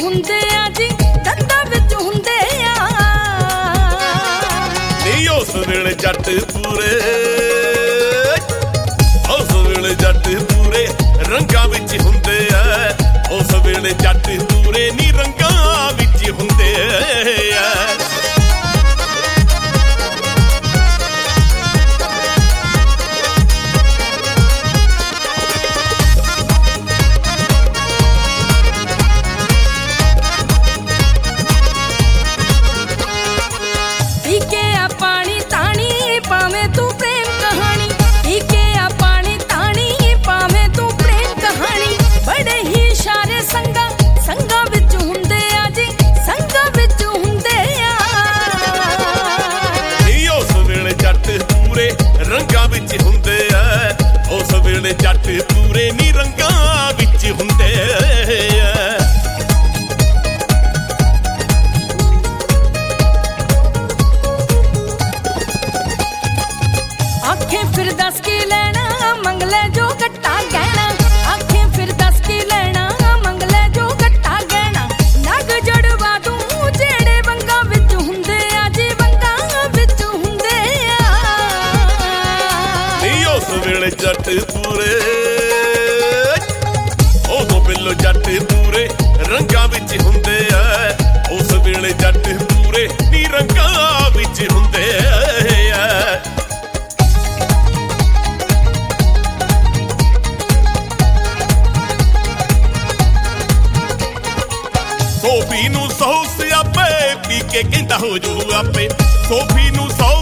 ਹੁੰਦੇ ਆ ਜੀ, ਦੰਦਾਂ ਵਿੱਚ ਹੁੰਦੇ ਆ। ਨਹੀਂ ਉਸ ਵੇਲੇ ਜੱਟ ਪੂਰੇ, ਉਸ ਵੇਲੇ ਜੱਟ ਪੂਰੇ ਰੰਗਾਂ ਵਿੱਚ ਹੁੰਦੇ ਆ। ਉਸ ਵੇਲੇ ਜੱਟ ਪੂਰੇ ਨੀ ਰੰਗਾਂ ਵਿੱਚ ਹੁੰਦੇ ਆ। ਰੰਗਾਂ ਵਿੱਚ ਹੁੰਦੇ ਆ। ਉਸ ਵੇਲੇ ਜੱਟ ਪੂਰੇ ਨੀ ਰੰਗਾਂ ਵਿੱਚ ਹੁੰਦੇ ਆ। ਆਖੇ ਫਿਰ ਦੱਸ ਕੀ ਲੈਣਾ, ਮੰਗ ਲੈ ਜੋ ਗੱਟਾ ਗਹਿਣਾ। ਆਖੇ ਫਿਰ ਦੱਸ ਕੀ ਲੈਣਾ, ਮੰਗ ਲੈ ਜੋ ਗੱਟਾ ਗਹਿਣਾ। ਨਗ ਜੜਵਾ ਦੂੰ ਜਿਹੜੇ ਵੰਗਾਂ ਵਿੱਚ ਹੁੰਦੇ ਆ ਜੀ, ਵੰਗਾਂ ਵਿੱਚ ਹੁੰਦੇ ਆ। ਨਹੀਂ ਉਸ ਵੇਲੇ ਜੱਟ ਪੂਰੇ, ਉਦੋਂ ਬਿੱਲੋ ਜੱਟ ਪੂਰੇ ਰੰਗਾਂ ਵਿੱਚ ਹੁੰਦੇ ਆ। ਉਸ ਵੇਲੇ ਜੱਟ ਪੂਰੇ ਨੀ ਰੰਗਾਂ ਵਿੱਚ ਹੁੰਦੇ ਆ। ਸੋਫੀ ਨੂੰ 100 ਸਿਆਪੇ ਪੀ ਕੇ ਕਹਿੰਦਾ ਹੋ ਜੂ ਆਪੇ। ਸੋਫੀ ਨੂੰ 100